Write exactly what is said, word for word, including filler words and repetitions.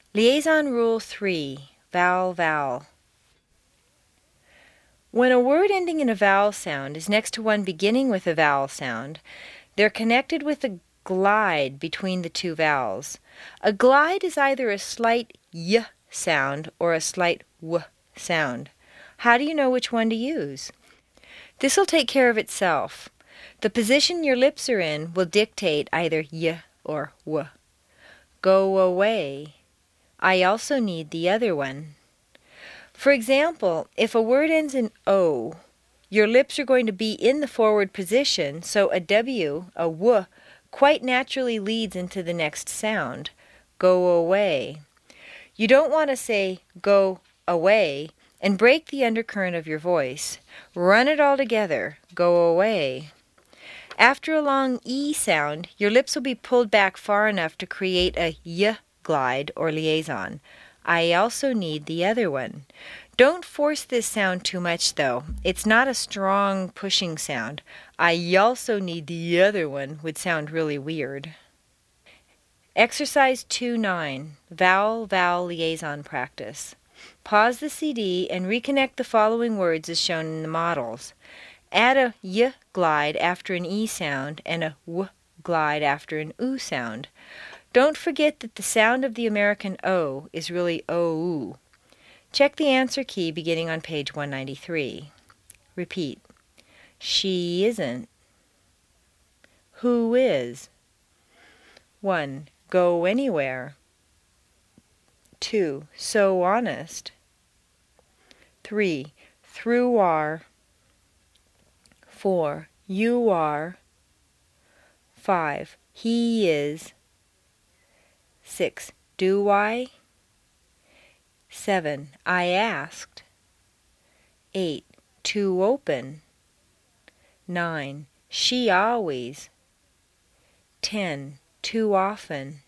Liaison Rule three, Vowel, Vowel. When a word ending in a vowel sound is next to one beginning with a vowel sound, they're connected with a glide between the two vowels. A glide is either a slight y sound or a slight w sound. How do you know which one to use? This will take care of itself. The position your lips are in will dictate either y or w. Go away. I also need the other one. For example, if a word ends in O, your lips are going to be in the forward position, so a W, a W, quite naturally leads into the next sound. Go away. You don't want to say go away and break the undercurrent of your voice. Run it all together. Go away. After a long E sound, your lips will be pulled back far enough to create a Y glide or liaison. I also need the other one. Don't force this sound too much, though. It's not a strong pushing sound. I also need the other one would sound really weird. Exercise two nine, Vowel, Vowel Liaison Practice. Pause the C D and reconnect the following words as shown in the models. Add a Y glide after an E sound and a W glide after an U sound. Don't forget that the sound of the American O is really O-U. Check the answer key beginning on page one ninety-three. Repeat. She isn't. Who is? one. Go anywhere. two. So honest. three. Through are. four. You are. five. He is. six. Do I? seven. I asked. eight. Too open. nine. She always. ten. Too often.